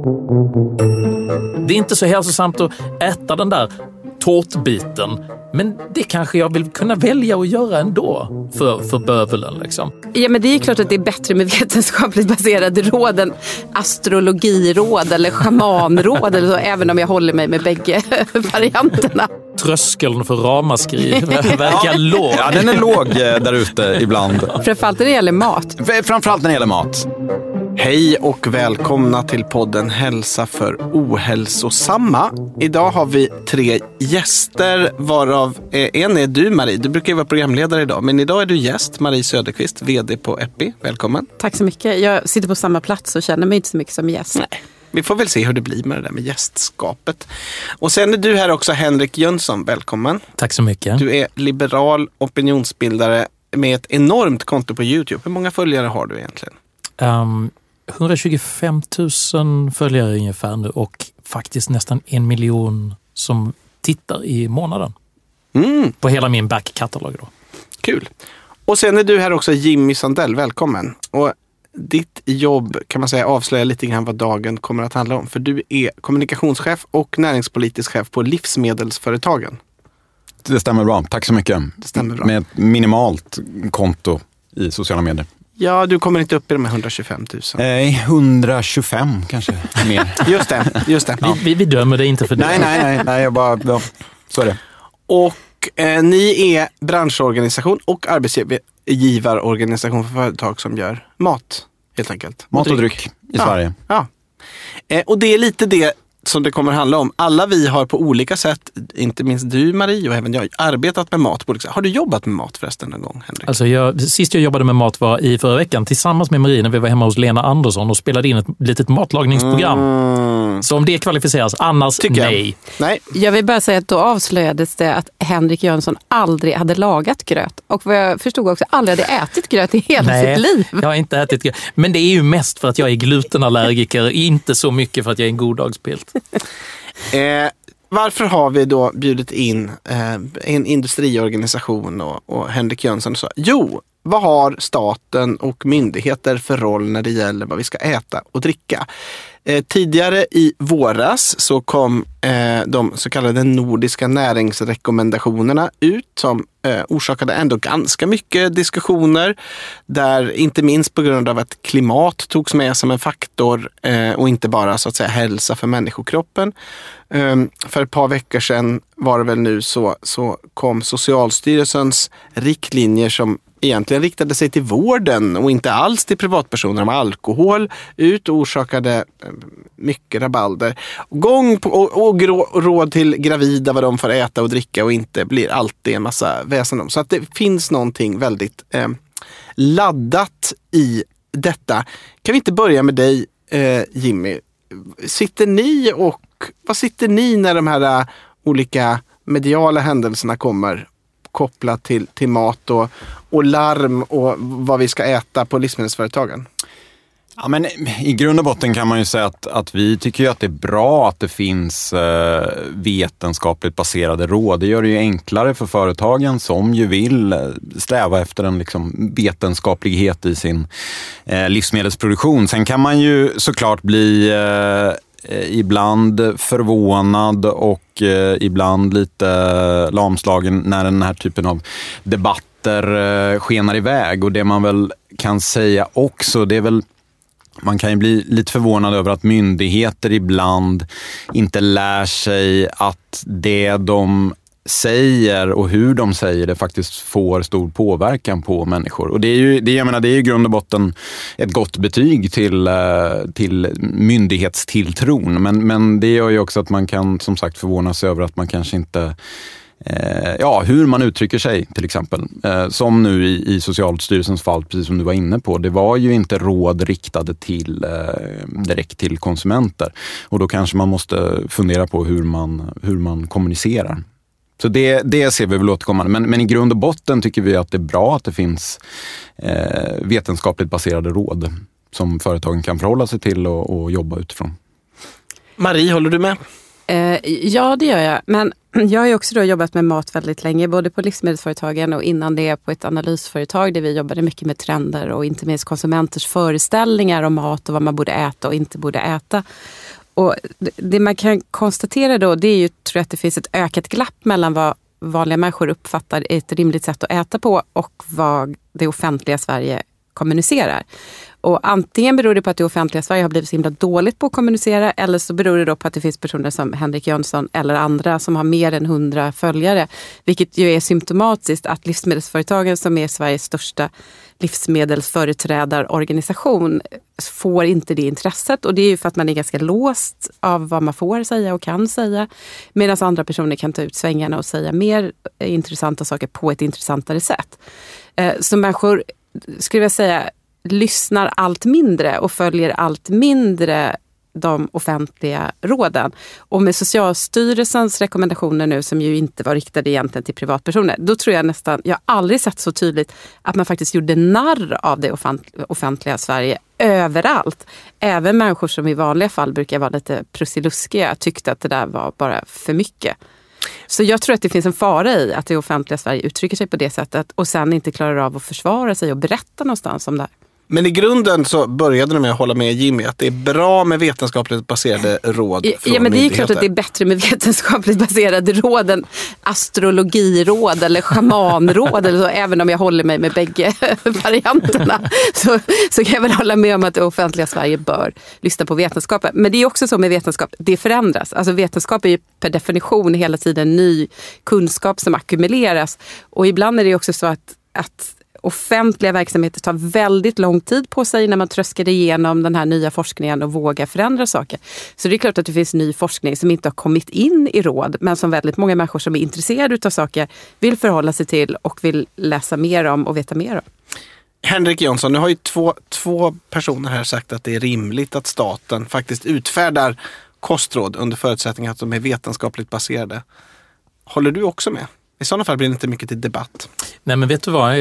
Det är inte så hälsosamt att äta den där tårtbiten, men det kanske jag vill kunna välja att göra ändå för bövelen liksom. Ja, men det är ju klart att det är bättre med vetenskapligt baserade råd än astrologiråd eller schamanråd eller så, även om jag håller mig med bägge varianterna. Tröskeln för ramaskri verkar låg. Ja, den är låg där ute ibland. Framförallt när det gäller mat. Framförallt när det gäller mat. Hej och välkomna till podden Hälsa för ohälsosamma. Idag har vi 3 gäster, varav en är du, Marie. Du brukar ju vara programledare idag, men idag är du gäst, Marie Söderqvist, vd på Epi. Välkommen. Tack så mycket. Jag sitter på samma plats och känner mig inte så mycket som gäst. Nej. Vi får väl se hur det blir med det där med gästskapet. Och sen är du här också, Henrik Jönsson. Välkommen. Tack så mycket. Du är liberal opinionsbildare med ett enormt konto på YouTube. Hur många följare har du egentligen? 125 000 följare ungefär nu och faktiskt nästan 1 miljon som tittar i månaden. På hela min backkatalog då. Kul. Och sen är du här också, Jimmy Sandell. Välkommen. Och ditt jobb kan man säga avslöjar lite grann vad dagen kommer att handla om. För du är kommunikationschef och näringspolitisk chef på livsmedelsföretagen. Det stämmer bra. Tack så mycket. Det stämmer bra. Med ett minimalt konto i sociala medier. Ja, du kommer inte upp i de här 125 000. Nej, 125 kanske mer. Just det. Ja. Vi dömer det inte för det. Nej, jag bara, ja, så är det. Och ni är branschorganisation och arbetsgivarorganisation för företag som gör mat, helt enkelt. Mat och dryck i Sverige. Ja. Och det är lite det som det kommer att handla om. Alla vi har på olika sätt, inte minst du Marie och även jag, arbetat med mat på olika sätt. Har du jobbat med mat förresten någon gång, Henrik? Alltså sist jag jobbade med mat var i förra veckan tillsammans med Marie när vi var hemma hos Lena Andersson och spelade in ett litet matlagningsprogram. Så om det kvalificeras, annars nej. Jag vill bara säga att då avslöjades det att Henrik Jönsson aldrig hade lagat gröt. Och vad jag förstod också, aldrig hade ätit gröt i hela sitt liv. Jag har inte ätit gröt. Men det är ju mest för att jag är glutenallergiker, inte så mycket för att jag är en goddagspilt. Varför har vi då bjudit in en industriorganisation och Henrik Jönsson och så? Jo, vad har staten och myndigheter för roll när det gäller vad vi ska äta och dricka? Tidigare i våras så kom de så kallade nordiska näringsrekommendationerna ut som orsakade ändå ganska mycket diskussioner där inte minst på grund av att klimat togs med som en faktor och inte bara så att säga hälsa för människokroppen. För ett par veckor sedan var det väl nu så kom Socialstyrelsens riktlinjer som egentligen riktade sig till vården och inte alls till privatpersoner om alkohol ut och orsakade mycket rabalder. Och råd till gravida vad de får äta och dricka och inte blir alltid en massa väsen om. Så att det finns någonting väldigt laddat i detta. Kan vi inte börja med dig, Jimmy? Vad sitter ni när de här olika mediala händelserna kommer kopplat till mat och larm och vad vi ska äta på livsmedelsföretagen? Ja, men i grund och botten kan man ju säga att vi tycker ju att det är bra att det finns vetenskapligt baserade råd. Det gör det ju enklare för företagen som ju vill sträva efter en liksom vetenskaplighet i sin livsmedelsproduktion. Sen kan man ju såklart bli ibland förvånad och ibland lite lamslagen när den här typen av debatter skenar iväg. Och det man väl kan säga också, det är väl man kan ju bli lite förvånad över att myndigheter ibland inte lär sig att det de säger och hur de säger det faktiskt får stor påverkan på människor. Och det är ju, jag menar, det är ju i grund och botten ett gott betyg till myndighetstilltron. Men det gör ju också att man kan som sagt förvåna sig över att man kanske inte hur man uttrycker sig till exempel. Som nu i Socialstyrelsens fall, precis som du var inne på. Det var ju inte råd riktade direkt till konsumenter. Och då kanske man måste fundera på hur man kommunicerar. Så det ser vi väl återkommande. Men i grund och botten tycker vi att det är bra att det finns vetenskapligt baserade råd som företagen kan förhålla sig till och jobba utifrån. Marie, håller du med? Ja, det gör jag. Men jag har ju också då jobbat med mat väldigt länge, både på livsmedelsföretagen och innan det på ett analysföretag där vi jobbade mycket med trender och inte minst konsumenters föreställningar om mat och vad man borde äta och inte borde äta. Och det man kan konstatera då, det är ju, tror jag, att det finns ett ökat glapp mellan vad vanliga människor uppfattar är ett rimligt sätt att äta på och vad det offentliga Sverige kommunicerar. Och antingen beror det på att det offentliga Sverige har blivit så himla dåligt på att kommunicera, eller så beror det då på att det finns personer som Henrik Jönsson eller andra som har mer än 100 följare. Vilket ju är symptomatiskt att livsmedelsföretagen, som är Sveriges största livsmedelsföreträdarorganisation, får inte det intresset. Och det är ju för att man är ganska låst av vad man får säga och kan säga. Medan andra personer kan ta ut svängarna och säga mer intressanta saker på ett intressantare sätt. Så människor, skulle jag säga, lyssnar allt mindre och följer allt mindre de offentliga råden. Och med Socialstyrelsens rekommendationer nu, som ju inte var riktade egentligen till privatpersoner, då tror jag nästan, jag har aldrig sett så tydligt att man faktiskt gjorde narr av det offentliga Sverige överallt. Även människor som i vanliga fall brukar vara lite prussiluskiga tyckte att det där var bara för mycket. Så jag tror att det finns en fara i att det offentliga Sverige uttrycker sig på det sättet och sen inte klarar av att försvara sig och berätta någonstans om det här. Men i grunden så började de med att hålla med Jimmy att det är bra med vetenskapligt baserade råd från Ja, men det är ju klart myndigheter. att det är bättre med vetenskapligt baserade råd än astrologiråd eller schamanråd eller så. Även om jag håller mig med bägge varianterna så kan jag väl hålla med om att det offentliga Sverige bör lyssna på vetenskapen. Men det är också så med vetenskap, det förändras. Alltså vetenskap är ju per definition hela tiden ny kunskap som ackumuleras. Och ibland är det också så att offentliga verksamheter tar väldigt lång tid på sig när man tröskar igenom den här nya forskningen och vågar förändra saker. Så det är klart att det finns ny forskning som inte har kommit in i råd, men som väldigt många människor som är intresserade av saker vill förhålla sig till och vill läsa mer om och veta mer om. Henrik Jönsson, nu har ju två personer här sagt att det är rimligt att staten faktiskt utfärdar kostråd under förutsättning att de är vetenskapligt baserade. Håller du också med? I sådana fall blir det inte mycket till debatt. Nej, men vet du vad?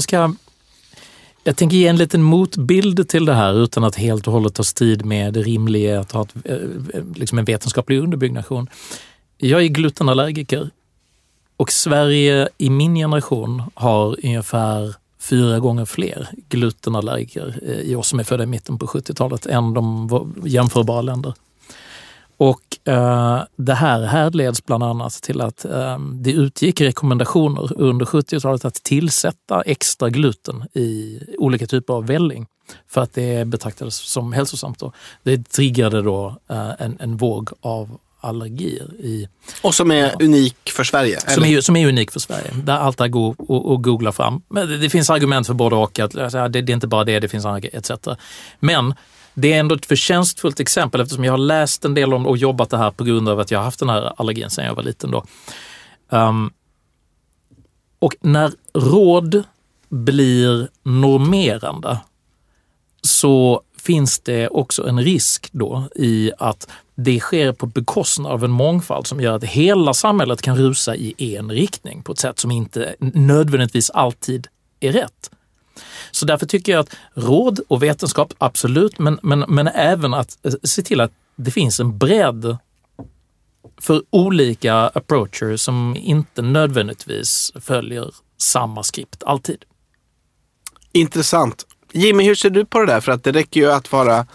Jag tänker ge en liten motbild till det här utan att helt och hållet ta strid med det rimliga att ha liksom en vetenskaplig underbyggnation. Jag är glutenallergiker och Sverige i min generation har ungefär 4 gånger fler glutenallergiker i oss som är födda i mitten på 70-talet än de jämförbara länder. Och det här härleds bland annat till att det utgick rekommendationer under 70-talet att tillsätta extra gluten i olika typer av välling för att det betraktades som hälsosamt. Det triggade då en våg av allergier. Och som är unik för Sverige? Som är unik för Sverige. Där allt är går att googla fram. Men det finns argument för både och. Att, alltså, det är inte bara det finns andra etc. Men det är ändå ett förtjänstfullt exempel eftersom jag har läst en del om och jobbat det här på grund av att jag har haft den här allergin sedan jag var liten då. Och när råd blir normerande så finns det också en risk då i att det sker på bekostnad av en mångfald som gör att hela samhället kan rusa i en riktning på ett sätt som inte nödvändigtvis alltid är rätt. Så därför tycker jag att råd och vetenskap, absolut, men även att se till att det finns en bredd för olika approacher som inte nödvändigtvis följer samma skript alltid. Intressant. Jimmy, hur ser du på det där? För att det räcker ju att vara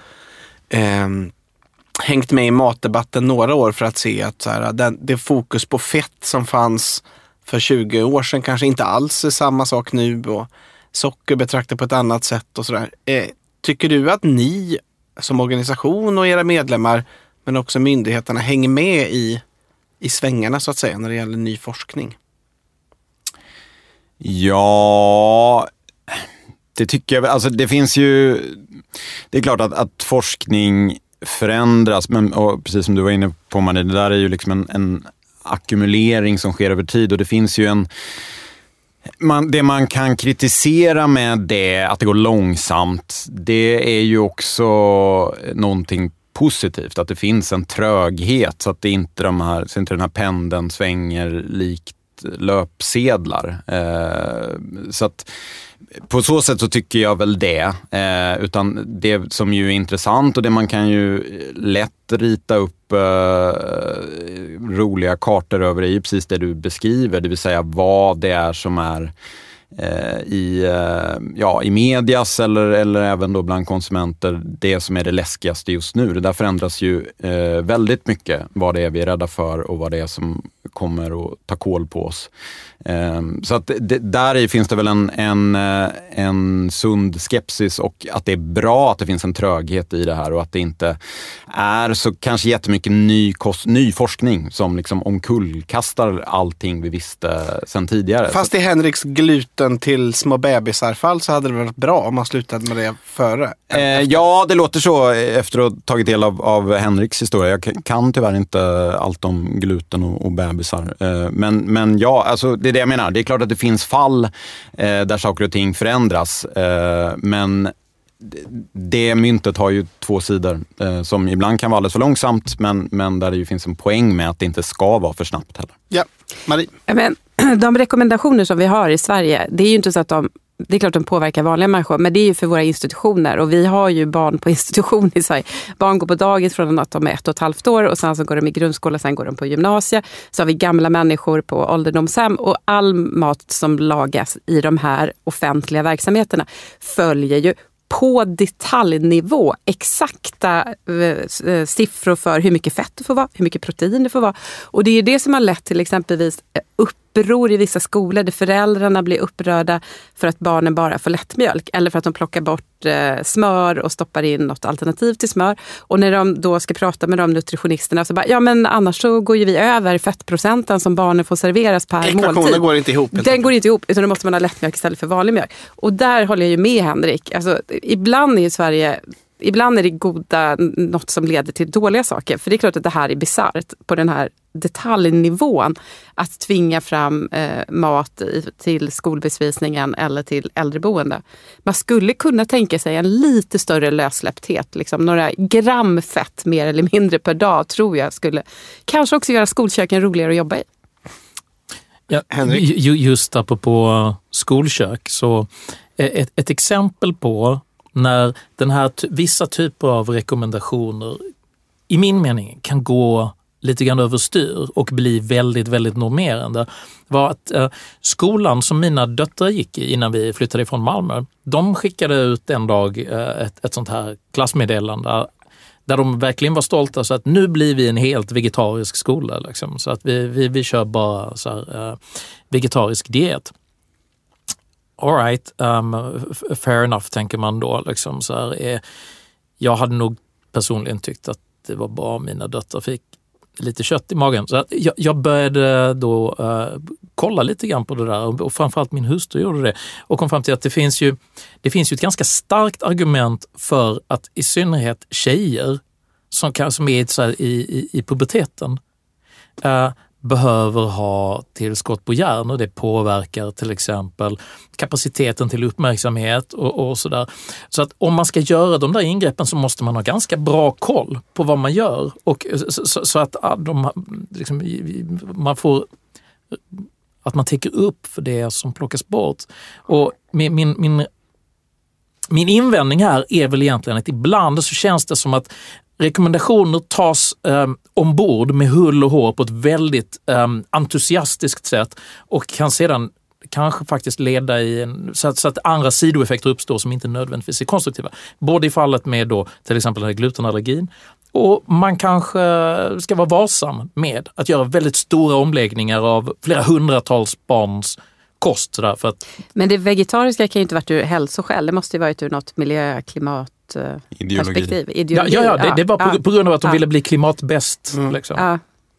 hängt med i matdebatten några år för att se att så här, det fokus på fett som fanns för 20 år sedan kanske inte alls är samma sak nu och socker betraktar på ett annat sätt och sådär. Tycker du att ni som organisation och era medlemmar men också myndigheterna hänger med i svängarna så att säga när det gäller ny forskning? Ja, det tycker jag. Alltså det finns ju, det är klart att forskning förändras, men och precis som du var inne på, Marie, det där är ju liksom en ackumulering som sker över tid och det finns ju det man kan kritisera med det, att det går långsamt, det är ju också någonting positivt, att det finns en tröghet så att det inte den här pendeln svänger likt löpsedlar. Så att på så sätt så tycker jag väl det. Utan det som ju är intressant och det man kan ju lätt rita upp roliga kartor över, är ju precis det du beskriver, det vill säga vad det är som är i medias eller även då bland konsumenter det som är det läskigaste just nu. Det där förändras ju väldigt mycket, vad det är vi är rädda för och vad det är som kommer att ta kål på oss. Så att där finns det väl en sund skepsis, och att det är bra att det finns en tröghet i det här och att det inte är så kanske jättemycket ny forskning som liksom omkullkastar allting vi visste sedan tidigare. Fast i Henriks gluten till små bebisarfall så hade det varit bra om man slutade med det före. Ja, det låter så efter att ha tagit del av Henriks historia. Jag kan tyvärr inte allt om gluten och bebisar. Men ja, alltså det är det jag menar. Det är klart att det finns fall där saker och ting förändras. Men det myntet har ju två sidor som ibland kan vara alldeles för långsamt, men där det ju finns en poäng med att det inte ska vara för snabbt heller. Ja, Marie. Men de rekommendationer som vi har i Sverige, det är ju inte så att det är klart de påverkar vanliga människor, men det är ju för våra institutioner, och vi har ju barn på institution i Sverige. Barn går på dagis från att de är 1,5 år, och sen så går de i grundskola, sen går de på gymnasiet. Så har vi gamla människor på ålderdomshem, och all mat som lagas i de här offentliga verksamheterna följer ju på detaljnivå exakta siffror för hur mycket fett det får vara, hur mycket protein det får vara. Och det är det som har lett till exempelvis uppror i vissa skolor där föräldrarna blir upprörda för att barnen bara får lättmjölk, eller för att de plockar bort smör och stoppar in något alternativ till smör. Och när de då ska prata med de nutritionisterna så bara, ja men annars så går ju vi över fettprocenten som barnen får serveras per måltid. Ekvationen går inte ihop. Den går inte ihop, utan då måste man ha lättmjölk istället för vanlig mjölk. Och där håller jag ju med Henrik. Alltså, ibland är det goda något som leder till dåliga saker. För det är klart att det här är bisarrt på den här detaljnivån. Att tvinga fram mat till skolbespisningen eller till äldreboende. Man skulle kunna tänka sig en lite större lössläppthet. Liksom några gram fett mer eller mindre per dag tror jag skulle kanske också göra skolköken roligare att jobba i. Ja, just apropå skolkök, så ett exempel på när den här vissa typer av rekommendationer i min mening kan gå lite grann överstyr och bli väldigt, väldigt normerande, var att skolan som mina döttrar gick i innan vi flyttade från Malmö, de skickade ut en dag ett sånt här klassmeddelande där de verkligen var stolta, så att nu blir vi en helt vegetarisk skola. Liksom. Så att vi kör bara så här, vegetarisk diet. All right, fair enough, tänker man då. Liksom, så här, jag hade nog personligen tyckt att det var bra om mina döttrar fick lite kött i magen. Så att jag började då kolla lite grann på det där, och framförallt min hustru gjorde det, och kom fram till att det finns ju ett ganska starkt argument för att i synnerhet tjejer som är så här i puberteten behöver ha tillskott på järn, och det påverkar till exempel kapaciteten till uppmärksamhet och sådär. Så att om man ska göra de där ingreppen så måste man ha ganska bra koll på vad man gör, och så att man får att man täcker upp för det som plockas bort. Och min invändning här är väl egentligen att ibland så känns det som att rekommendationer tas ombord med hull och hår på ett väldigt entusiastiskt sätt, och kan sedan kanske faktiskt leda i så att andra sidoeffekter uppstår som inte nödvändigtvis är konstruktiva. Både i fallet med då till exempel den här glutenallergin, och man kanske ska vara varsam med att göra väldigt stora omläggningar av flera hundratals barns kost. Sådär, för att... Men det vegetariska kan ju inte varit ur hälsoskäl, det måste ju varit ur något perspektiv. Ideologi. Ja, det var på grund av att de ville bli klimatbäst. Liksom. Ja.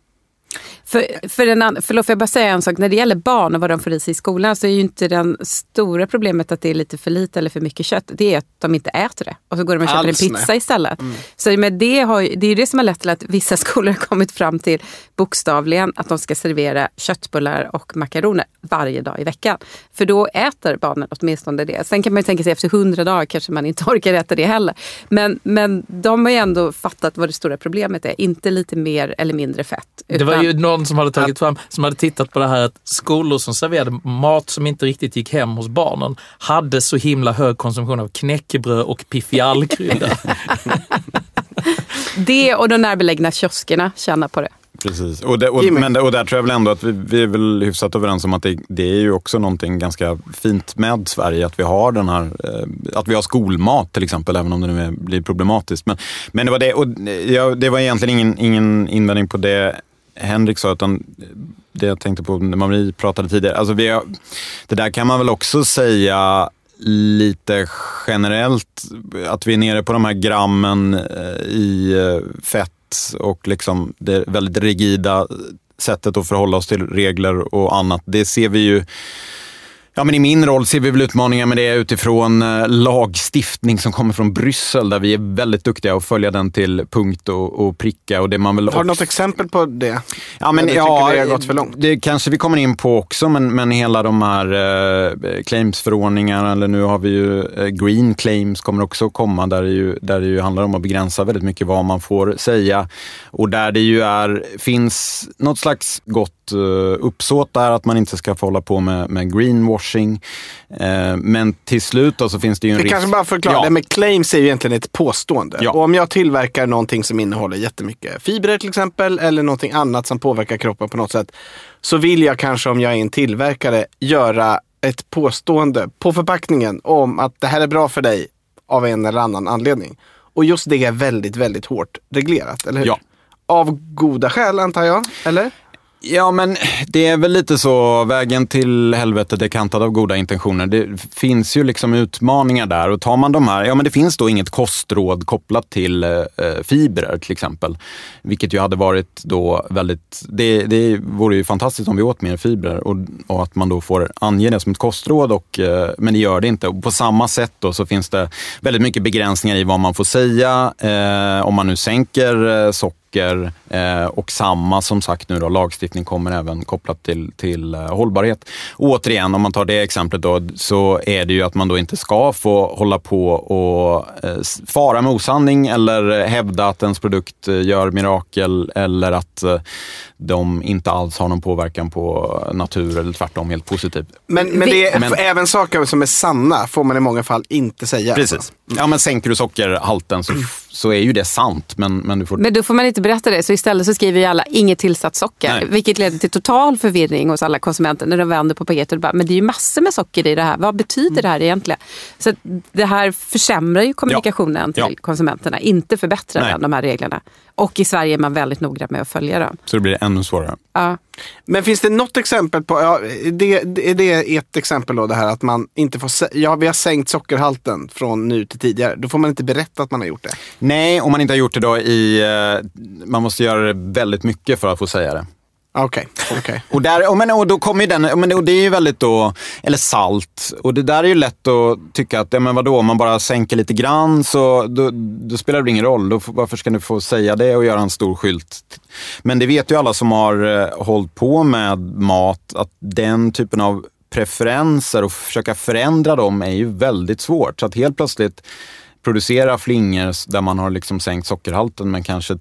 Förlåt, får jag bara säga en sak. När det gäller barn och vad de får i sig i skolan, så är ju inte det stora problemet att det är lite för lite eller för mycket kött. Det är att de inte äter det. Och så går de och köper en pizza istället. Så med det är ju det som har lett till att vissa skolor har kommit fram till bokstavligen att de ska servera köttbullar och makaroner varje dag i veckan. För då äter barnen åtminstone det. Sen kan man ju tänka sig efter 100 dagar kanske man inte orkar äta det heller. Men de har ju ändå fattat vad det stora problemet är. Inte lite mer eller mindre fett. Det var ju någon som hade tagit fram, som hade tittat på det här att skolor som serverade mat som inte riktigt gick hem hos barnen hade så himla hög konsumtion av knäckebröd och piffialkrydda. Det och de närbelägna kioskerna tjänar på det. Precis, och där tror jag väl ändå att vi är väl hyfsat överens om att det är ju också någonting ganska fint med Sverige, att vi har den här, att vi har skolmat till exempel, även om det nu blir problematiskt. Men det var det, och det var egentligen ingen invändning på det Henrik sa, utan det jag tänkte på när Marie pratade tidigare. Alltså det där kan man väl också säga lite generellt, att vi är nere på de här grammen i fett och liksom det väldigt rigida sättet att förhålla oss till regler och annat. Det ser vi ju, ja, men i min roll ser vi väl utmaningar med det utifrån lagstiftning som kommer från Bryssel, där vi är väldigt duktiga att följa den till punkt och pricka. Och det man väl har du något exempel på det? Ja, men det har gått för långt? Det kanske vi kommer in på också, men hela de här claims-förordningarna, eller nu har vi ju green claims kommer också komma, där det ju handlar om att begränsa väldigt mycket vad man får säga. Och där det ju finns något slags gott uppsåt där, att man inte ska få hålla på med greenwashing. Men till slut då så finns det ju en risk. Kanske bara förklara, det med claims är ju egentligen ett påstående. Ja. Och om jag tillverkar någonting som innehåller jättemycket fibrer till exempel, eller någonting annat som påverkar kroppen på något sätt, så vill jag kanske, om jag är en tillverkare, göra ett påstående på förpackningen om att det här är bra för dig av en eller annan anledning. Och just det är väldigt, väldigt hårt reglerat, eller hur? Ja. Av goda skäl, antar jag, eller? Ja, men det är väl lite så, vägen till helvetet är kantad av goda intentioner. Det finns ju liksom utmaningar där, och tar man de här, ja men det finns då inget kostråd kopplat till fibrer till exempel, vilket ju hade varit då väldigt, det vore ju fantastiskt om vi åt mer fibrer, och att man då får ange det som ett kostråd, men det gör det inte. Och på samma sätt då så finns det väldigt mycket begränsningar i vad man får säga, om man nu sänker socker, och samma som sagt nu då, lagstiftning kommer även kopplat till hållbarhet. Och återigen, om man tar det exemplet då, så är det ju att man då inte ska få hålla på och fara med osanning, eller hävda att ens produkt gör mirakel, eller att de inte alls har någon påverkan på natur, eller tvärtom helt positivt. Men även saker som är sanna får man i många fall inte säga. Precis. Ja, men sänker du sockerhalten så är ju det sant, men du får... Men då får man inte berätta det, så istället så skriver ju alla inget tillsatt socker. Nej. Vilket leder till total förvirring hos alla konsumenter när de vänder på paketet och bara, men det är ju massor med socker i det här. Vad betyder det här egentligen? Så det här försämrar ju kommunikationen till konsumenterna, inte förbättrar de här reglerna. Och i Sverige är man väldigt noggrann med att följa dem. Så det blir ännu svårare. Ja. Men finns det något exempel på, det är ett exempel då, det här att man inte får, vi har sänkt sockerhalten från nu till tidigare. Då får man inte berätta att man har gjort det. Nej, om man inte har gjort det då man måste göra det väldigt mycket för att få säga det. Okej. Och då kommer ju den, och det är ju väldigt då, eller salt, och det där är ju lätt att tycka att, men vadå, om man bara sänker lite grann så då spelar det ingen roll, varför ska du få säga det och göra en stor skylt? Men det vet ju alla som har hållit på med mat, att den typen av preferenser och försöka förändra dem är ju väldigt svårt, så att helt plötsligt producera flingor där man har liksom sänkt sockerhalten med kanske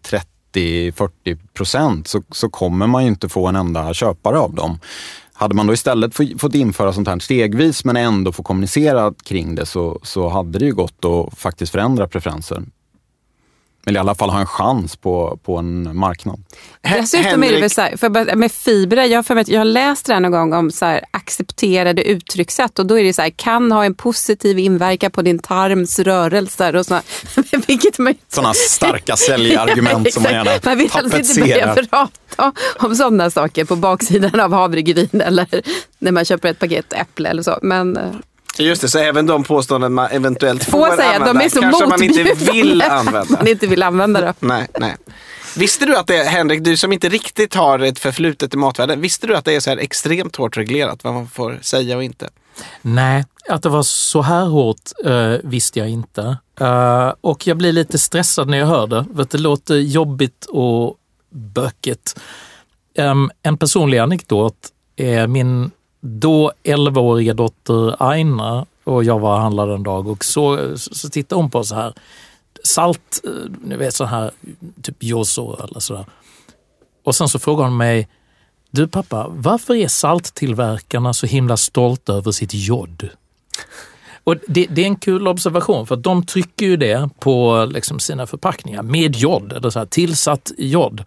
30-40%, så kommer man ju inte få en enda köpare av dem. Hade man då istället fått införa sånt här stegvis, men ändå få kommunicera kring det, så hade det ju gått att faktiskt förändra preferenser. Eller i alla fall ha en chans på en marknad. Dessutom är det väl så här, med fibrer, jag har läst det här någon gång om så här, accepterade uttryckssätt, och då är det så här, kan ha en positiv inverkan på din tarms rörelser och såna, sådana starka säljargument som man gärna tapetserar. Man vill alltså inte börja prata om sådana saker på baksidan av havregryn, eller när man köper ett paket äpple eller så, men... Just det, så även de påståenden man eventuellt får använda, de är så kanske man inte vill använda. Man inte vill använda det. Nej. Visste du att det, Henrik, du som inte riktigt har ett förflutet i matvärlden, visste du att det är så här extremt hårt reglerat vad man får säga och inte? Nej, att det var så här hårt visste jag inte. Och jag blir lite stressad när jag hör det. För att det låter jobbigt och bökigt. En personlig anekdot är min då 11-åriga dotter Aina, och jag var och handlade en dag, och så tittade hon på så här salt, ni vet så här typ Joso eller sådär. Och sen så frågade hon mig, du pappa, varför är salttillverkarna så himla stolta över sitt jod? Och det är en kul observation, för att de trycker ju det på liksom sina förpackningar med jod, eller så här, tillsatt jod.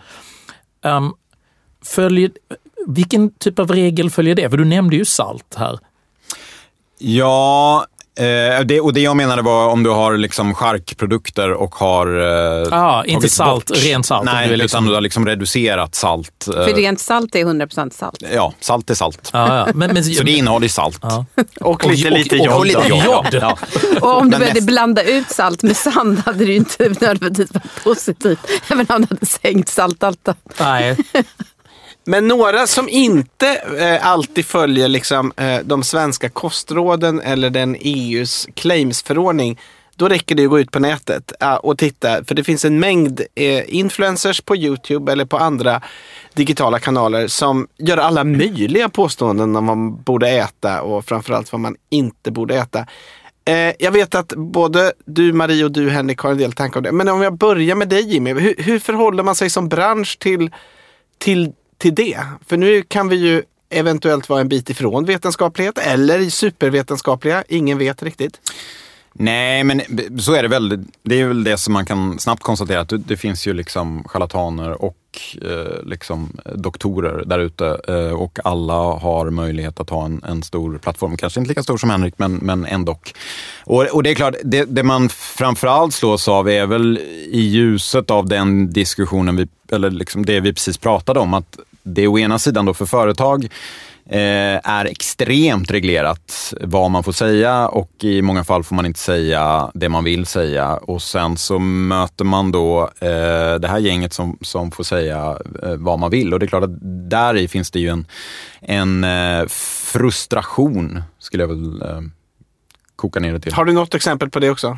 Vilken typ av regel följer det? För du nämnde ju salt här. Ja, det jag menade var om du har liksom charkprodukter och har inte salt, rent salt. Nej, utan du har liksom reducerat salt. För rent salt är 100% salt. Ja, salt är salt. Men, så det innehåller salt. Ja. Och lite jod. Och lite jod. Ja. Och om du började blanda ut salt med sand hade det ju inte nödvändigtvis varit positivt. Även om du hade sänkt salthalten. Nej. Men några som inte alltid följer liksom, de svenska kostråden eller den EUs claimsförordning, då räcker det att gå ut på nätet och titta. För det finns en mängd influencers på YouTube eller på andra digitala kanaler som gör alla möjliga påståenden om vad man borde äta och framförallt vad man inte borde äta. Jag vet att både du Marie och du Henrik har en del tankar om det. Men om jag börjar med dig Jimmy, hur förhåller man sig som bransch till det? För nu kan vi ju eventuellt vara en bit ifrån vetenskaplighet eller supervetenskapliga. Ingen vet riktigt. Nej, men så är det väl. Det är väl det som man kan snabbt konstatera, att det finns ju liksom charlataner och liksom doktorer där ute och alla har möjlighet att ha en stor plattform. Kanske inte lika stor som Henrik, men ändå. Och det är klart, det man framförallt slås av är väl i ljuset av den diskussionen eller liksom det vi precis pratade om, att det å ena sidan då för företag är extremt reglerat vad man får säga, och i många fall får man inte säga det man vill säga, och sen så möter man då det här gänget som får säga vad man vill, och det är klart att där i finns det ju en frustration, skulle jag väl koka ner det till. Har du något exempel på det också?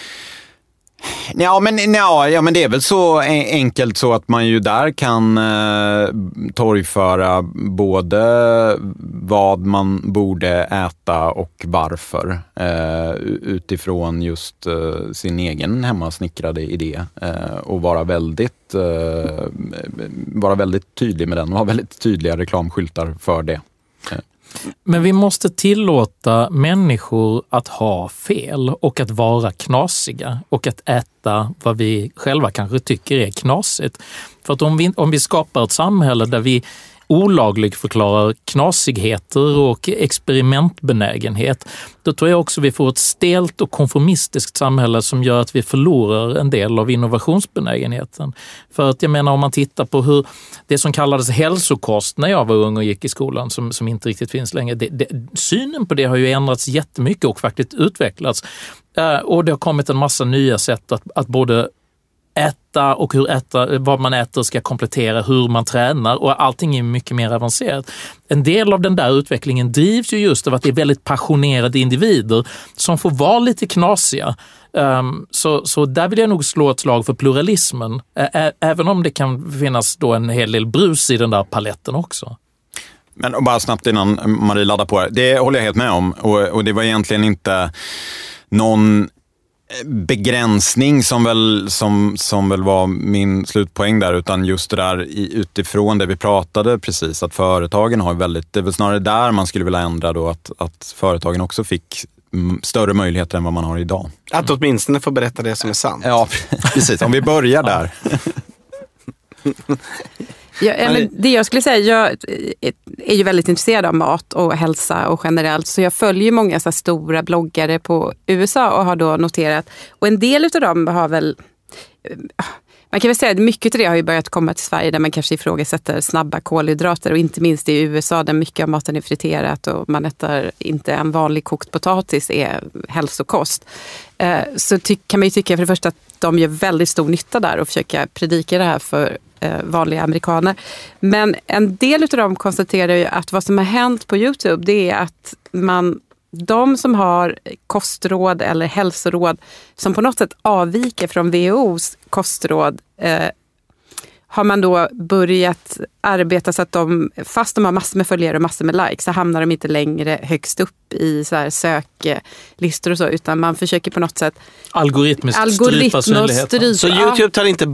Ja, men det är väl så enkelt så att man ju där kan torgföra både vad man borde äta och varför utifrån just sin egen hemmasnickrade idé och vara väldigt tydlig med den och ha väldigt tydliga reklamskyltar för det. Men vi måste tillåta människor att ha fel och att vara knasiga och att äta vad vi själva kanske tycker är knasigt. För att om vi skapar ett samhälle där vi olagligförklarar knasigheter och experimentbenägenhet, då tror jag också vi får ett stelt och konformistiskt samhälle som gör att vi förlorar en del av innovationsbenägenheten. För att jag menar, om man tittar på hur det som kallades hälsokost när jag var ung och gick i skolan, som inte riktigt finns längre, synen på det har ju ändrats jättemycket och faktiskt utvecklats. Och det har kommit en massa nya sätt att både äta och vad man äter ska komplettera hur man tränar, och allting är mycket mer avancerat. En del av den där utvecklingen drivs ju just av att det är väldigt passionerade individer som får vara lite knasiga. Så där vill jag nog slå ett slag för pluralismen, även om det kan finnas då en hel del brus i den där paletten också. Men bara snabbt innan Marie laddar på det håller jag helt med om, och det var egentligen inte någon begränsning som väl var min slutpoäng där, utan just det där utifrån det vi pratade precis, att företagen har väldigt, det är väl snarare där man skulle vilja ändra då, att företagen också fick större möjligheter än vad man har idag. Att åtminstone få berätta det som är sant. Ja, precis. Om vi börjar där. Ja, men det jag skulle säga, jag är ju väldigt intresserad av mat och hälsa och generellt, så jag följer många så stora bloggare på USA och har då noterat, och en del av dem har väl, man kan väl säga att mycket av det har ju börjat komma till Sverige, där man kanske ifrågasätter snabba kolhydrater, och inte minst i USA där mycket av maten är friterat och man äter inte en vanlig kokt potatis är hälsokost. Så kan man ju tycka för det första att de gör väldigt stor nytta där och försöka predika det här för vanliga amerikaner. Men en del av dem konstaterar ju att vad som har hänt på YouTube, det är att de som har kostråd eller hälsoråd som på något sätt avviker från WHO:s kostråd, har man då börjat arbeta så att fast de har massor med följare och massor med likes, så hamnar de inte längre högst upp i så här söklistor och så, utan man försöker på något sätt algoritmiskt strypa synligheten. Så YouTube tar inte bort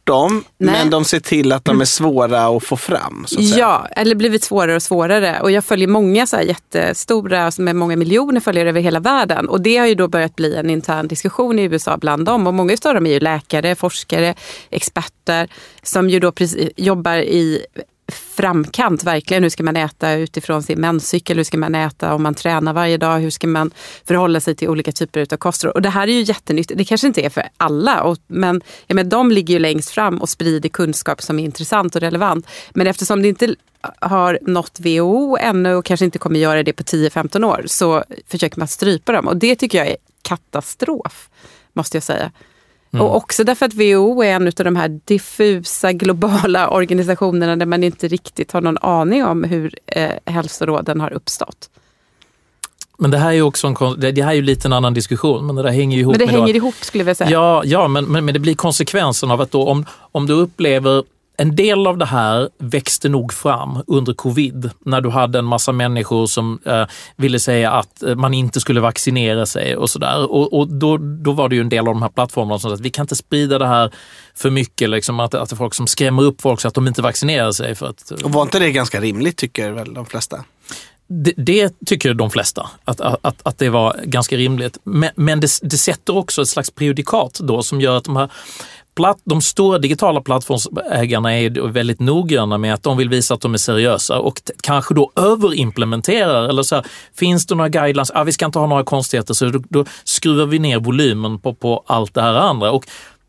dem, men de ser till att de är svåra att få fram. Så att säga. Ja, eller blivit svårare och svårare. Och jag följer många så här jättestora med många miljoner följare över hela världen. Och det har ju då börjat bli en intern diskussion i USA bland dem. Och många av dem är ju läkare, forskare, experter som ju då jobbar i framkant verkligen. Hur ska man äta utifrån sin menscykel? Hur ska man äta om man tränar varje dag? Hur ska man förhålla sig till olika typer av kostråd? Och det här är ju jättenyttigt. Det kanske inte är för alla, men de ligger ju längst fram och sprider kunskap som är intressant och relevant. Men eftersom det inte har nått WHO ännu och kanske inte kommer göra det på 10-15 år, så försöker man strypa dem. Och det tycker jag är katastrof, måste jag säga. Och också därför att WHO är en av de här diffusa globala organisationerna där man inte riktigt har någon aning om hur hälsoråden har uppstått. Men det här är ju också det här är ju lite en annan diskussion, men det där hänger ju ihop. Men det hänger ihop, skulle jag säga. Ja, men det blir konsekvensen av att då, om du upplever en del av det här växte nog fram under covid när du hade en massa människor som ville säga att man inte skulle vaccinera sig och sådär. Och då var det ju en del av de här plattformarna som sa att vi kan inte sprida det här för mycket. Liksom, att det är folk som skrämmer upp folk så att de inte vaccinerar sig. För att, och var inte det ganska rimligt, tycker väl de flesta? Det tycker de flesta, att det var ganska rimligt. Men det sätter också ett slags prejudikat då som gör att de stora digitala plattformsägarna är väldigt noggranna med att de vill visa att de är seriösa och kanske då överimplementerar eller så här, finns det några guidelines, vi ska inte ha några konstigheter, så då skruvar vi ner volymen på allt det här andra, och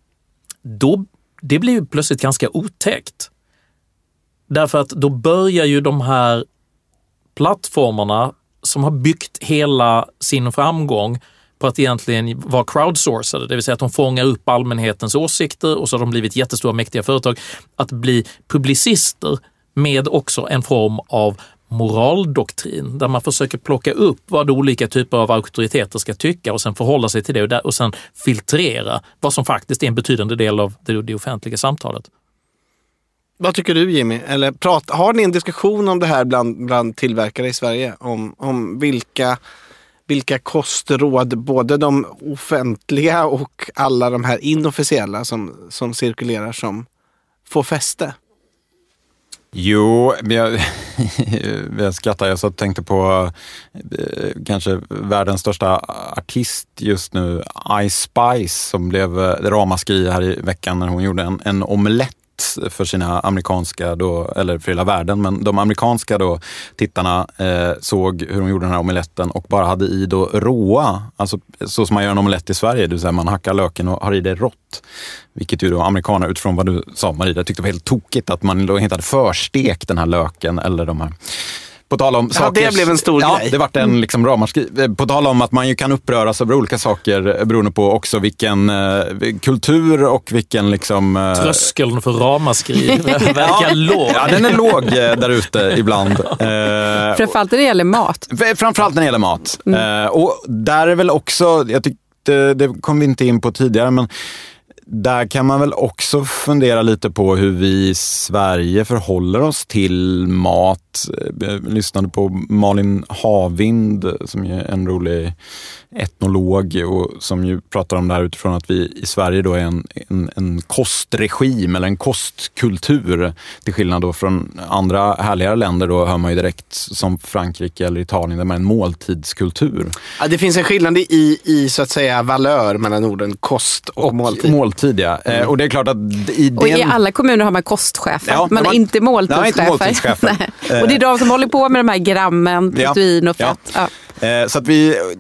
då det blir ju plötsligt ganska otäckt. Därför att då börjar ju de här plattformarna som har byggt hela sin framgång på att egentligen vara crowdsourcade, det vill säga att de fångar upp allmänhetens åsikter och så har de blivit jättestora mäktiga företag, att bli publicister med också en form av moraldoktrin där man försöker plocka upp vad olika typer av auktoriteter ska tycka och sen förhålla sig till det och sen filtrera vad som faktiskt är en betydande del av det offentliga samtalet. Vad tycker du, Jimmy? Eller har ni en diskussion om det här bland tillverkare i Sverige? Om vilka kostråd, både de offentliga och alla de här inofficiella som cirkulerar, som får fäste? Jo, jag skrattar. Jag så tänkte på kanske världens största artist just nu, Ice Spice, som blev ramaskri här i veckan när hon gjorde en omelett för sina amerikanska då, eller för hela världen, men de amerikanska då tittarna såg hur de gjorde den här omeletten och bara hade i då råa, alltså så som man gör en omelett i Sverige, det vill säga man hackar löken och har i det rått, vilket ju då amerikaner, utifrån vad du sa Maria, tyckte var helt tokigt att man då inte hade förstekt den här löken eller de här. På tal om saker, det blev en stor grej. Det vart en liksom ramaskri. På tal om att man ju kan uppröras över olika saker beroende på också vilken kultur och vilken liksom... Tröskeln för ramaskri verkar låg. Ja, den är låg där ute ibland. Framförallt när det gäller mat. Framförallt när det gäller mat. Och där är väl också, jag tyckte, det kom vi inte in på tidigare, men där kan man väl också fundera lite på hur vi i Sverige förhåller oss till mat. Jag lyssnade på Malin Havind som är en rolig etnolog och som ju pratar om det här utifrån att vi i Sverige då är en kostregim eller en kostkultur, till skillnad då från andra härligare länder. Då hör man ju direkt som Frankrike eller Italien där man är en måltidskultur. Ja, det finns en skillnad i så att säga valör mellan orden kost och måltid. Ja. Och det är klart att i alla kommuner har man kostchefer, man har inte måltidschefer. Och det är de som håller på med de här grammen, protein och fett. Ja. Så att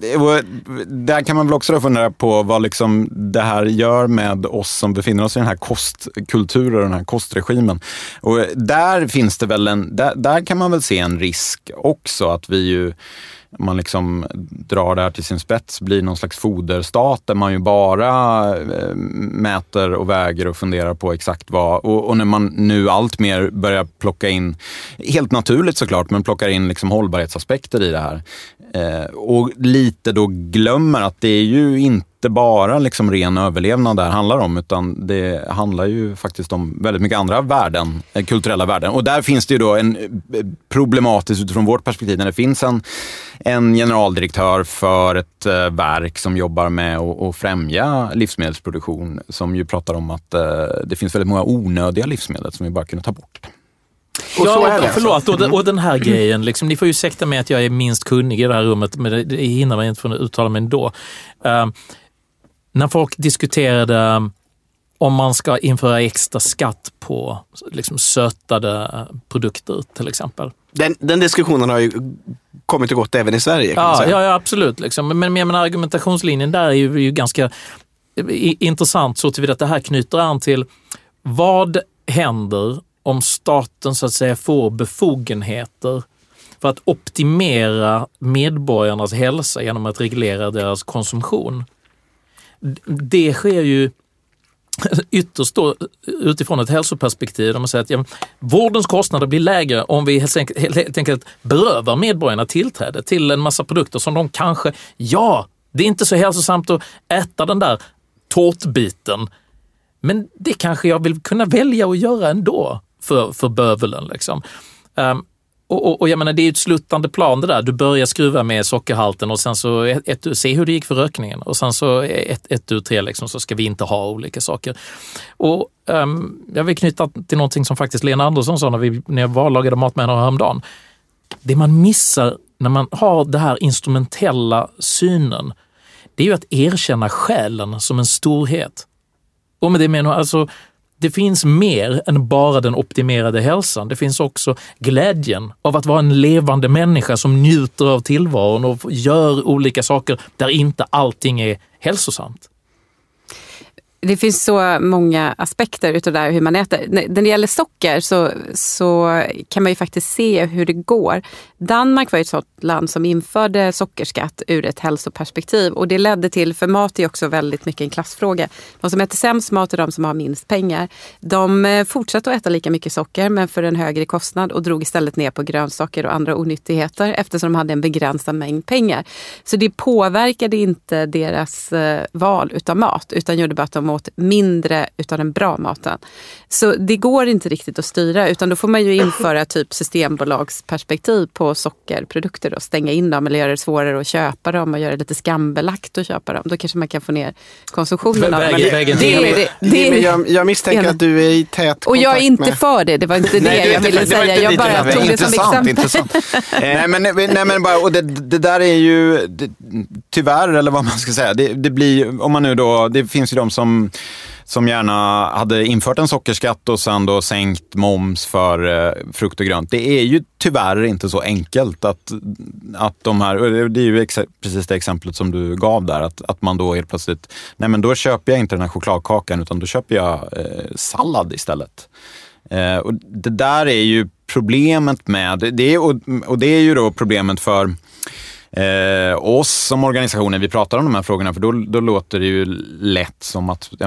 där kan man väl också fundera på vad liksom det här gör med oss som befinner oss i den här kostkulturen och den här kostregimen. Och där finns det väl där kan man väl se en risk också, att vi ju, man liksom drar det här till sin spets, blir någon slags foderstat där man ju bara mäter och väger och funderar på exakt vad, och när man nu allt mer börjar plocka in, helt naturligt såklart, men plockar in liksom hållbarhetsaspekter i det här. Och lite då glömmer att det är ju inte bara liksom ren överlevnad det här handlar om, utan det handlar ju faktiskt om väldigt mycket andra värden, kulturella värden. Och där finns det ju då en problematisk utifrån vårt perspektiv när det finns en generaldirektör för ett verk som jobbar med att främja livsmedelsproduktion, som ju pratar om att det finns väldigt många onödiga livsmedel som vi bara kunde ta bort. Och så är det, förlåt. Och den här grejen, liksom, ni får ju ursäkta mig att jag är minst kunnig i det här rummet, men det hinner man inte från att uttala mig ändå. När folk diskuterade om man ska införa extra skatt på liksom, sötade produkter till exempel. Den diskussionen har ju kommit och gått även i Sverige. Kan man säga. Ja, absolut. Liksom. Men jag menar, argumentationslinjen där är ju ganska intressant så tillvida att det här knyter an till vad händer om staten så att säga får befogenheter för att optimera medborgarnas hälsa genom att reglera deras konsumtion. Det sker ju ytterst då, utifrån ett hälsoperspektiv, där man säger att vårdens kostnader blir lägre om vi helt enkelt berövar medborgarna tillträde till en massa produkter som de kanske, det är inte så hälsosamt att äta den där tårtbiten, men det kanske jag vill kunna välja att göra ändå för bövelen. Liksom. Och jag menar, det är ju ett sluttande plan det där. Du börjar skruva med sockerhalten och sen så se hur det gick för rökningen. Och sen så 1, 2, 3 liksom, så ska vi inte ha olika saker. Och jag vill knyta till någonting som faktiskt Lena Andersson sa när jag var lagade mat med henne häromdagen. Det man missar när man har det här instrumentella synen, det är ju att erkänna själen som en storhet. Och med det menar jag alltså, det finns mer än bara den optimerade hälsan. Det finns också glädjen av att vara en levande människa som njuter av tillvaron och gör olika saker där inte allting är hälsosamt. Det finns så många aspekter utav det här hur man äter. När det gäller socker så kan man ju faktiskt se hur det går. Danmark var ett sådant land som införde sockerskatt ur ett hälsoperspektiv. Och det ledde till, för mat är också väldigt mycket en klassfråga. De som äter sämst mat är de som har minst pengar. De fortsatte att äta lika mycket socker men för en högre kostnad och drog istället ner på grönsaker och andra onyttigheter eftersom de hade en begränsad mängd pengar. Så det påverkade inte deras val utav mat utan gjorde bara att de åt mindre utav den bra maten. Så det går inte riktigt att styra utan då får man ju införa typ systembolagsperspektiv på sockerprodukter och stänga in dem eller göra det svårare att köpa dem och göra det lite skambelagt att köpa dem. Då kanske man kan få ner konsumtionen av dem. Jag misstänker att du är i tät kontakt. Och jag är inte för det. Det var inte det jag ville säga. Jag bara tog det som exempel. Intressant. Nej, men bara, och det där är ju tyvärr, eller vad man ska säga, det blir, om man nu då, det finns ju de som gärna hade infört en sockerskatt och sen då sänkt moms för frukt och grönt. Det är ju tyvärr inte så enkelt att de här, det är ju precis det exemplet som du gav där, att man då helt plötsligt, nej men då köper jag inte den här chokladkakan utan då köper jag sallad istället. Och det där är ju problemet med det, och det är ju då problemet för oss som organisationer, vi pratar om de här frågorna, för då låter det ju lätt som att det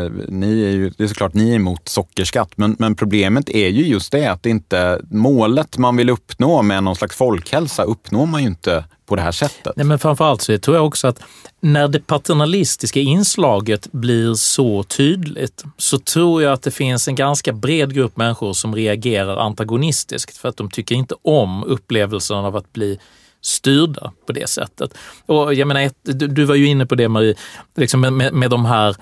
är såklart ni är emot sockerskatt, men problemet är ju just det att det inte, målet man vill uppnå med någon slags folkhälsa uppnår man ju inte på det här sättet. Nej, men framförallt så tror jag också att när det paternalistiska inslaget blir så tydligt så tror jag att det finns en ganska bred grupp människor som reagerar antagonistiskt för att de tycker inte om upplevelsen av att bli styrda på det sättet. Och jag menar, du var ju inne på det, Marie, liksom med de här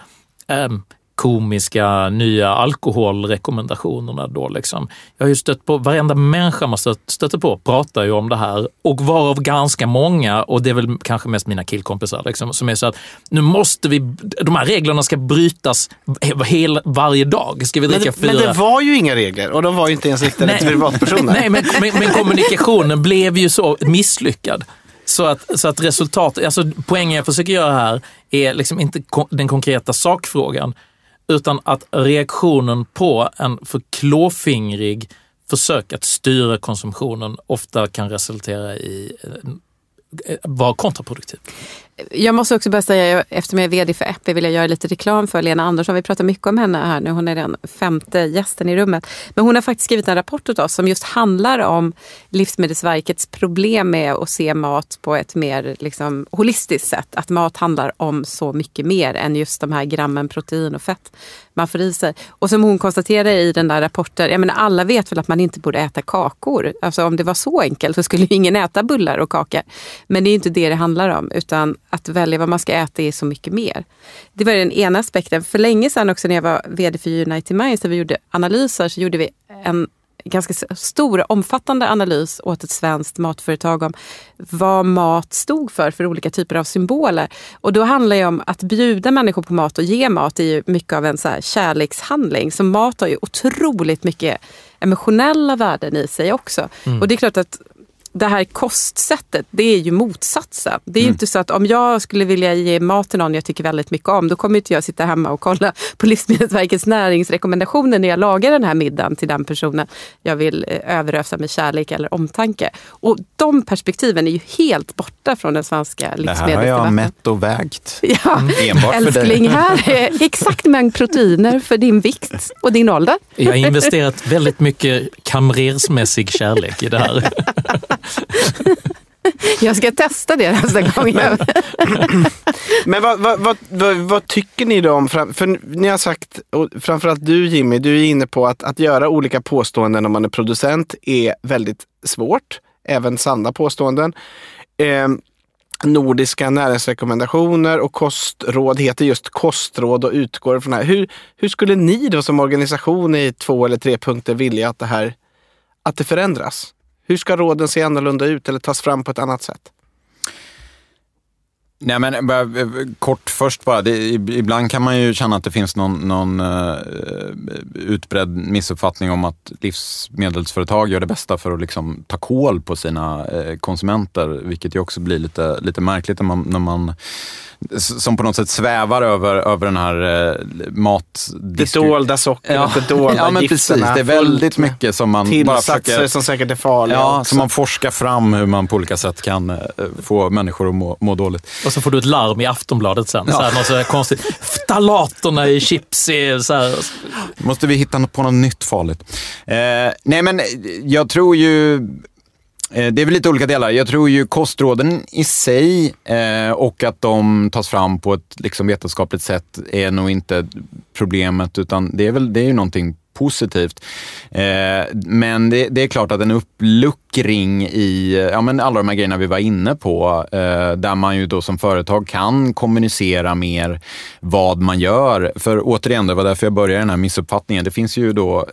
komiska nya alkoholrekommendationerna då liksom. Jag har ju stött på, varenda människa man stöter på pratar ju om det här och varav ganska många, och det är väl kanske mest mina killkompisar liksom, som är så att nu måste de här reglerna ska brytas varje dag. Ska vi dricka 4? Men det var ju inga regler och de var ju inte ens riktade till privatpersoner. Nej, men kommunikationen blev ju så misslyckad. Så att resultatet, alltså poängen jag försöker göra här är liksom inte den konkreta sakfrågan, utan att reaktionen på en för klåfingrig försök att styra konsumtionen ofta kan resultera i vara kontraproduktiv. Jag måste också bara säga, eftersom jag är vd för Epi vill jag göra lite reklam för Lena Andersson. Vi pratar mycket om henne här nu. Hon är den 5:e gästen i rummet. Men hon har faktiskt skrivit en rapport åt oss som just handlar om Livsmedelsverkets problem med att se mat på ett mer liksom holistiskt sätt. Att mat handlar om så mycket mer än just de här grammen protein och fett man får i sig. Och som hon konstaterar i den där rapporten, jag menar alla vet väl att man inte borde äta kakor. Alltså om det var så enkelt så skulle ingen äta bullar och kakor. Men det är inte det handlar om, utan att välja vad man ska äta är så mycket mer. Det var den ena aspekten. För länge sedan också när jag var vd för United Minds där vi gjorde analyser så gjorde vi en ganska stor, omfattande analys åt ett svenskt matföretag om vad mat stod för olika typer av symboler. Och då handlar det om att bjuda människor på mat och ge mat är ju mycket av en så här kärlekshandling. Så mat har ju otroligt mycket emotionella värden i sig också. Och det är klart att det här kostsättet, det är ju motsatsen. Det är ju inte så att om jag skulle vilja ge mat till någon jag tycker väldigt mycket om, då kommer inte jag sitta hemma och kolla på Livsmedelsverkets näringsrekommendationer när jag lagar den här middagen till den personen jag vill överösa med kärlek eller omtanke. Och de perspektiven är ju helt borta från den svenska livsmedelsdebatten. Det här har jag mätt och vägt. Ja, enbart för älskling, här är exakt mängd proteiner för din vikt och din ålder. Jag har investerat väldigt mycket kamrersmässig kärlek i det här. Jag ska testa det nästa gång. Men vad tycker ni då om, för ni har sagt, och framförallt du Jimmy, du är inne på att göra olika påståenden om man är producent är väldigt svårt, även sanna påståenden. Nordiska näringsrekommendationer och kostråd heter just kostråd och utgår från det här. Hur skulle ni då som organisation i 2 eller 3 punkter vilja att det förändras? Hur ska råden se annorlunda ut eller tas fram på ett annat sätt? Nej, men bara, kort först bara. Ibland kan man ju känna att det finns någon utbredd missuppfattning om att livsmedelsföretag gör det bästa för att liksom ta kål på sina konsumenter, vilket ju också blir lite märkligt när man som på något sätt svävar över den här det dolda sockret, det dolda men gifterna. Precis, det är väldigt mycket som man bara försöker, som säkert är farliga. Ja, också. som man forskar fram hur man på olika sätt kan få människor att må dåligt. Och så får du ett larm i Aftonbladet sen. Ja. Något så här konstigt. Ftalaterna i chips är så här. Måste vi hitta på något nytt farligt? Nej, men jag tror ju det är väl lite olika delar. Jag tror ju kostråden i sig och att de tas fram på ett liksom vetenskapligt sätt är nog inte problemet, utan det är ju någonting positivt. Men det är klart att en uppluckring i alla de här grejerna vi var inne på, där man ju då som företag kan kommunicera mer vad man gör. För återigen, det var därför jag började den här missuppfattningen. Det finns ju då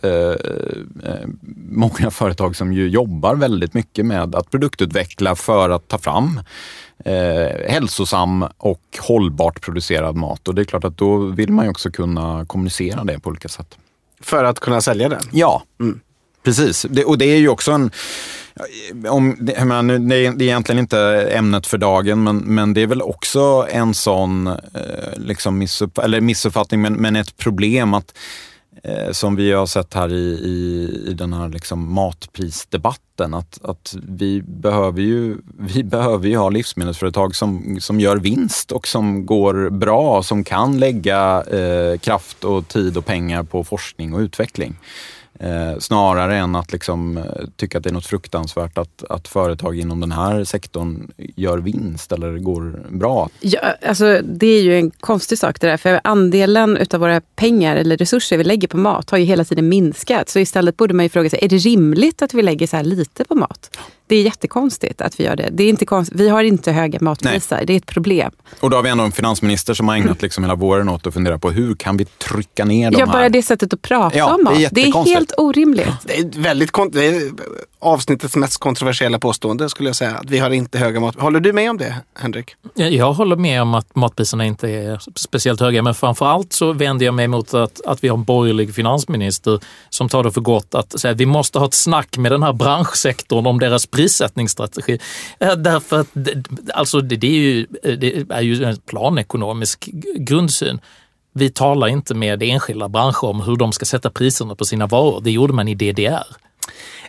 många företag som ju jobbar väldigt mycket med att produktutveckla för att ta fram hälsosam och hållbart producerad mat. Och det är klart att då vill man ju också kunna kommunicera det på olika sätt. För att kunna sälja den? Ja, precis. Och det är ju också det är egentligen inte ämnet för dagen, men det är väl också en sån liksom missuppfattning, men ett problem att som vi har sett här i den här liksom matprisdebatten, att vi behöver ju ha livsmedelsföretag som gör vinst och som går bra, som kan lägga kraft och tid och pengar på forskning och utveckling. Snarare än att liksom tycka att det är något fruktansvärt att företag inom den här sektorn gör vinst eller går bra. Ja, alltså det är ju en konstig sak det där, för andelen utav våra pengar eller resurser vi lägger på mat har ju hela tiden minskat. Så istället borde man ju fråga sig, är det rimligt att vi lägger så här lite på mat? Det är jättekonstigt att vi gör det. Det är inte konstigt. Vi har inte höga matpriser. Nej. Det är ett problem. Och då har vi ändå en finansminister som har ägnat liksom hela våren åt att fundera på hur kan vi trycka ner de här. Ja, bara det sättet att prata om mat. Det är helt orimligt. Det är det är avsnittets mest kontroversiella påstående, skulle jag säga. Att vi har inte höga mat. Håller du med om det, Henrik? Jag håller med om att matpriserna inte är speciellt höga. Men framförallt så vänder jag mig mot att vi har en borgerlig finansminister som tar det för gott att säga att vi måste ha ett snack med den här branschsektorn om deras prissättningsstrategi. Därför att alltså det är ju en planekonomisk grundsyn. Vi talar inte med enskilda branscher om hur de ska sätta priserna på sina varor. Det gjorde man i DDR.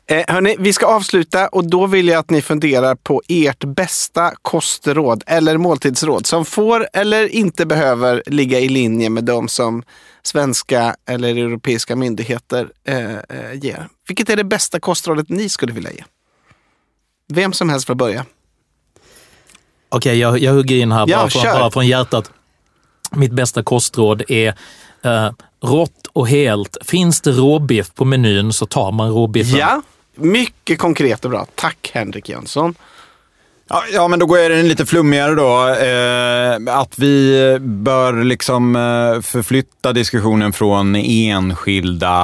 Hörrni, vi ska avsluta och då vill jag att ni funderar på ert bästa kostråd eller måltidsråd som får eller inte behöver ligga i linje med de som svenska eller europeiska myndigheter ger. Vilket är det bästa kostrådet ni skulle vilja ge? Vem som helst får börja. Okej, jag hugger in här bara från hjärtat. Mitt bästa kostråd är rått och helt. Finns det råbiff på menyn så tar man råbiffen. Ja, mycket konkret och bra. Tack Henrik Jönsson. Ja, men då går jag den lite flummigare då. Att vi bör liksom förflytta diskussionen från enskilda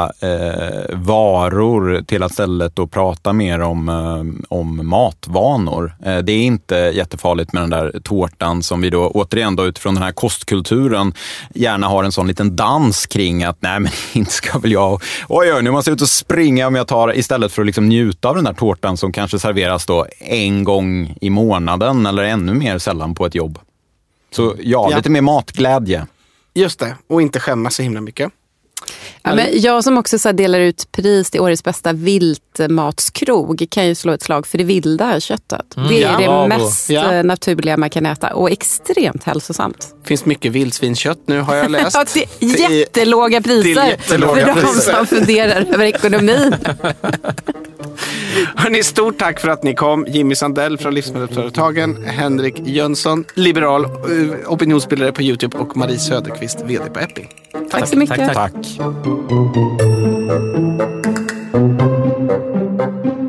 varor till att istället då prata mer om matvanor. Det är inte jättefarligt med den där tårtan som vi då återigen då utifrån den här kostkulturen gärna har en sån liten dans kring att nej men inte ska väl jag oj nu måste jag ut och springa om jag tar istället för att liksom njuta av den där tårtan som kanske serveras då en gång i månaden eller ännu mer sällan på ett jobb. Så lite mer matglädje. Just det, och inte skämmas så himla mycket. Ja, men jag som också så här delar ut pris till årets bästa viltmatskrog kan ju slå ett slag för det vilda köttet. Det är det mest naturliga man kan äta och extremt hälsosamt. Det finns mycket vildsvinskött nu har jag läst. Ja, det är jättelåga priser för de som funderar över ekonomin. Hörrni, stort tack för att ni kom. Jimmy Sandell från Livsmedelsföretagen, Henrik Jönsson, liberal opinionsbildare på YouTube och Marie Söderqvist, vd på Epping. Tack så mycket. Tack.